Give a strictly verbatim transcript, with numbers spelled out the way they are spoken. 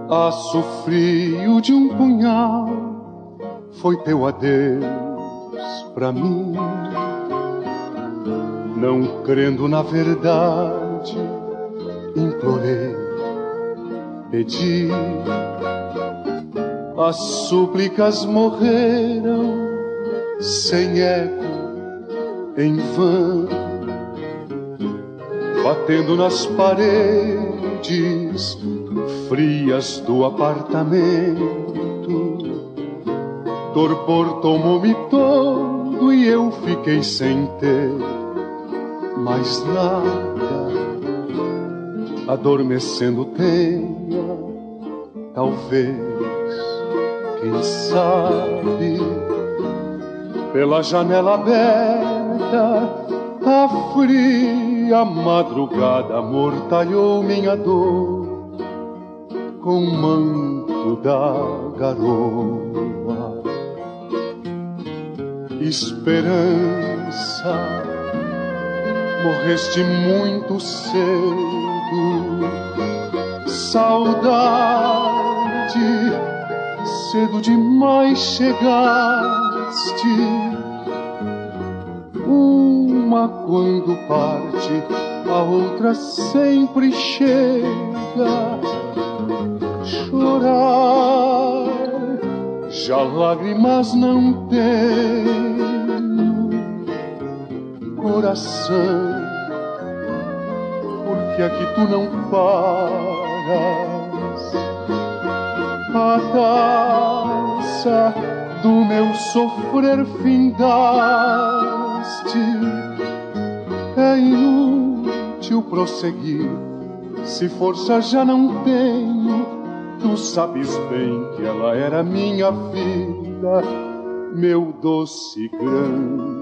Aço frio de um punhal foi teu adeus pra mim. Não crendo na verdade, implorei, pedi. As súplicas morreram sem eco, em vão, batendo nas paredes frias do apartamento. Torpor tomou-me todo e eu fiquei sem ter mais nada. Adormecendo tenha, talvez, quem sabe, pela janela aberta, a fria madrugada mortalhou minha dor com o manto da garoa. Esperança, morreste muito cedo. Saudade, cedo demais chegaste. Uma quando parte, a outra sempre chega. Chorar, já lágrimas não tenho. Coração, porque aqui tu não paras. A taça do meu sofrer findaste. É inútil prosseguir, se força já não tenho. Tu sabes bem que ela era minha vida, meu doce grande